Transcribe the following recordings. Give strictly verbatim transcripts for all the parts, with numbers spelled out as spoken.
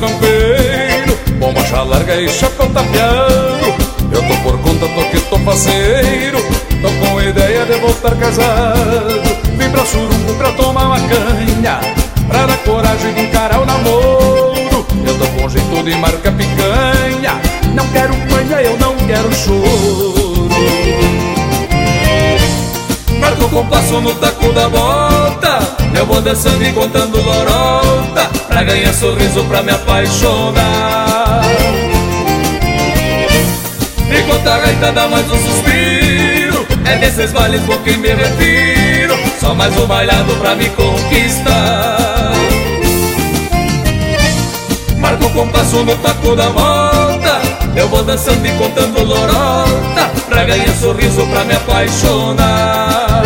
campeiro, bombacha larga e chapéu tapeado. Eu tô por conta, tô que tô faceiro, tô com ideia de voltar casado. Vim pra Surungo pra tomar uma canha, pra dar coragem de encarar o namoro. Eu tô com jeito de marca picanha, não quero manha, eu não quero choro. Marco o compasso no taco da bota, eu vou dançando e contando lorota, pra ganhar sorriso, pra me apaixonar. Enquanto a gaita dá mais um suspiro, é desses vales com quem me refiro, só mais um bailado pra me conquistar. Marco o compasso no taco da bota, eu vou dançando e contando lorota, pra ganhar sorriso, pra me apaixonar.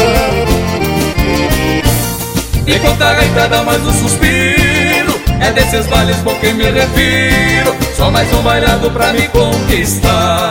Enquanto a gaita dá mais um suspiro, é desses bailes com quem me refiro, só mais um bailado pra me conquistar.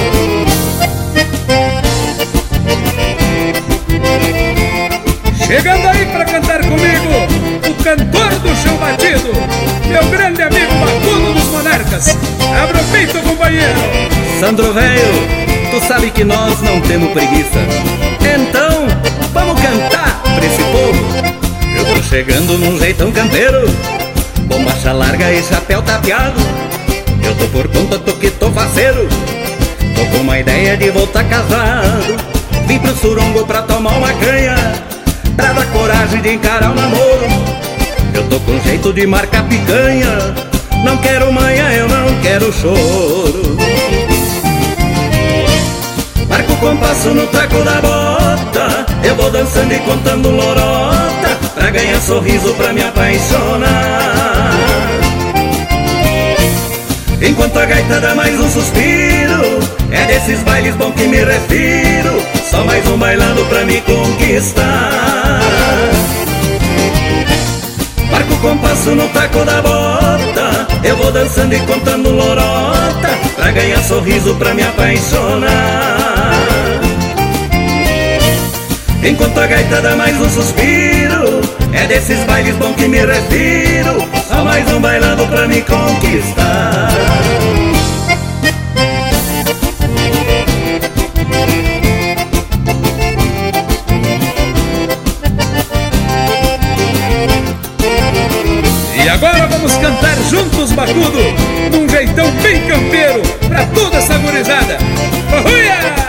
Chegando aí pra cantar comigo, o cantor do chão batido, meu grande amigo Bacudo dos Monarcas. Abra o peito, companheiro. Sandro velho, tu sabe que nós não temos preguiça, então vamos cantar pra esse povo. Eu tô chegando num jeitão campeiro, bombacha larga e chapéu tapeado. Eu tô por conta, tô que tô faceiro, tô com uma ideia de voltar casado. Vim pro Surungo pra tomar uma canha, pra dar coragem de encarar o namoro. Eu tô com jeito de marcar picanha, não quero manha, eu não quero choro. Marco o compasso no taco da bota, eu vou dançando e contando lorota, pra ganhar sorriso, pra me apaixonar. Enquanto a gaita dá mais um suspiro, é desses bailes bom que me refiro, só mais um bailado pra me conquistar. Marco o compasso no taco da bota, eu vou dançando e contando lorota, pra ganhar sorriso, pra me apaixonar. Enquanto a gaita dá mais um suspiro, é desses bailes bom que me refiro, só mais um bailado pra me conquistar. E agora vamos cantar juntos, Bacudo, num jeitão bem campeiro, pra toda essa gurizada. Ohuia!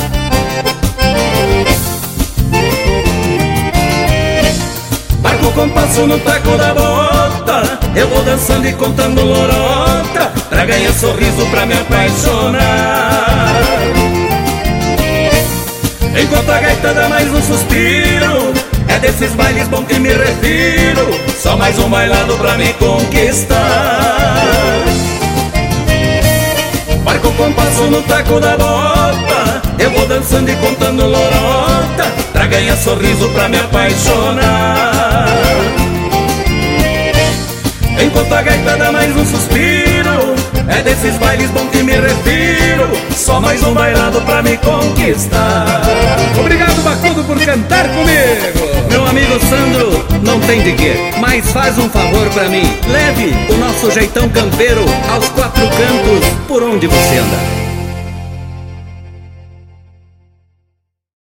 Marco o compasso no taco da bota, eu vou dançando e contando lorota, pra ganhar sorriso, pra me apaixonar. Enquanto a gaita dá mais um suspiro, é desses bailes bom que me refiro, só mais um bailado pra me conquistar. Marco o compasso no taco da bota, eu vou dançando e contando lorota, pra ganhar sorriso, pra me apaixonar. Enquanto a gaita dá mais um suspiro, é desses bailes bom que me refiro, só mais um bailado pra me conquistar. Obrigado, Bacudo, por cantar comigo. Meu amigo Sandro, não tem de quê, mas faz um favor pra mim, leve o nosso jeitão campeiro aos quatro cantos, por onde você anda.